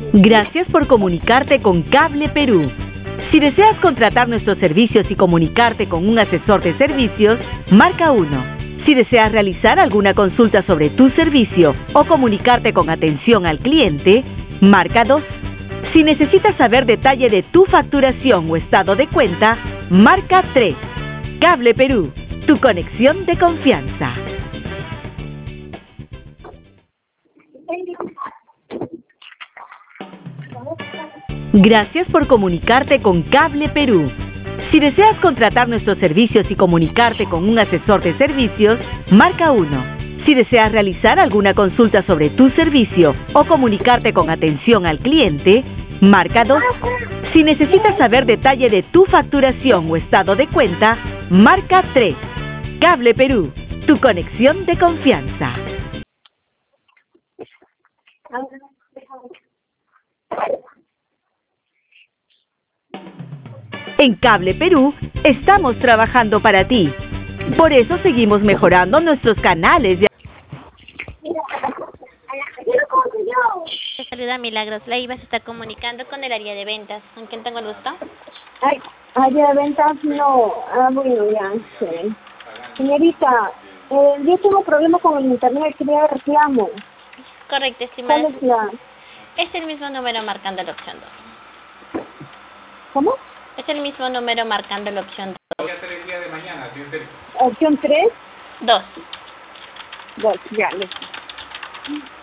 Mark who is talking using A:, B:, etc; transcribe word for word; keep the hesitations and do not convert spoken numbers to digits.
A: Gracias por comunicarte con Cable Perú. Si deseas contratar nuestros servicios y comunicarte con un asesor de servicios, marca uno. Si deseas realizar alguna consulta sobre tu servicio o comunicarte con atención al cliente, marca dos. Si necesitas saber detalle de tu facturación o estado de cuenta, marca tres. Cable Perú, tu conexión de confianza. Gracias por comunicarte con Cable Perú. Si deseas contratar nuestros servicios y comunicarte con un asesor de servicios, marca uno. Si deseas realizar alguna consulta sobre tu servicio o comunicarte con atención al cliente, marca dos. Si necesitas saber detalle de tu facturación o estado de cuenta, marca tres. Cable Perú, tu conexión de confianza. En Cable Perú estamos trabajando para ti. Por eso seguimos mejorando nuestros canales de...
B: Te saluda Milagros Leiva, se está comunicando con el área de ventas. ¿Con quién tengo el gusto?
C: Ay, área de ventas no. Ah, bueno, ya sé. Señorita, eh, yo tengo problemas con el internet, quería reclamo.
B: Correcto, estimada.
C: ¿Cuál es la...?
B: Es el mismo número marcando la opción dos.
C: ¿Cómo?
B: Es el mismo número marcando la opción dos.
D: Voy a hacer el día de mañana, ¿sí?
C: Opción tres.
B: dos.
C: Dos, ya, listo.